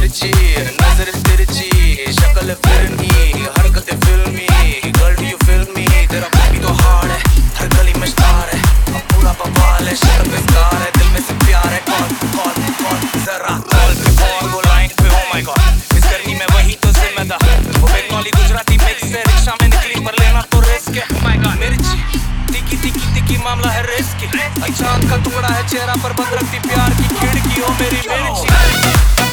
मिर्ची, नजर तिरछी, शक्ल फिरनी, हरकतें फिल्मी, girl do you feel me? तेरा बॉडी तो हार्ड है, हर गली में स्टार है, अब पूरा बवाल है, शक्ल पे स्कार है, दिल में से प्यार है। कॉल जरा कॉल पे कॉल, वो लाइन पे oh my god, इस गर्मी में वही तो जिम्मेदार, वो बंगाली गुजराती मिक्स है, रिक्शा में निकली पर लेना तो रिस्क है। oh my god, मिर्ची तिकी मामला है रिस्की, चांद का टुकड़ा है चेहरा पर बंद रखती प्यार की खिड़की, ओ मेरी मिर्ची।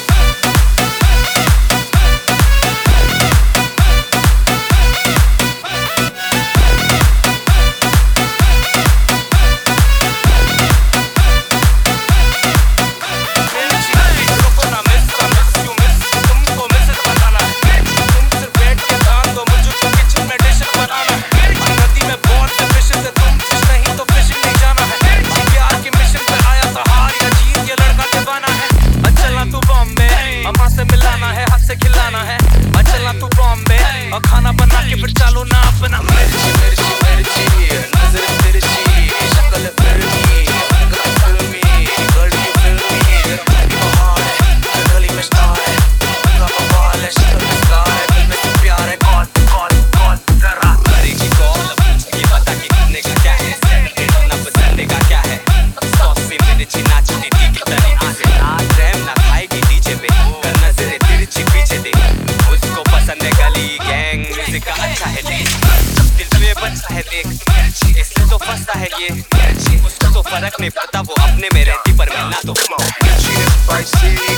और खाना बना के फिर चालो ना अपना। मिर्ची मिर्ची मिर्ची, नजर तिरछी, शक्ल फिल्मी, हरकत फिल्मी, girl do you feel me? तेरा बॉडी तो हार्ड है, हर गली में स्टार है, पूरा बवाल है, शक्ल पे स्कार है, दिल में से प्यार है। कॉल जरा करेगी कॉल, ये बता कि कितने का क्या है, इतना पसंद का क्या है। सॉस पे मिर्ची नाचती थी कितनी आसे, नाच रैम ना खाएगी डीजे पे, कर नजर तिरछी पीछे दे, उसको पसंद है गली गैंग म्यूजिक का अच्छा है दिल में बचता है देख, इसलिए तो फंसता है ये, उसको तो फर्क नहीं पड़ता, वो अपने में रहती पर मैं ना तो।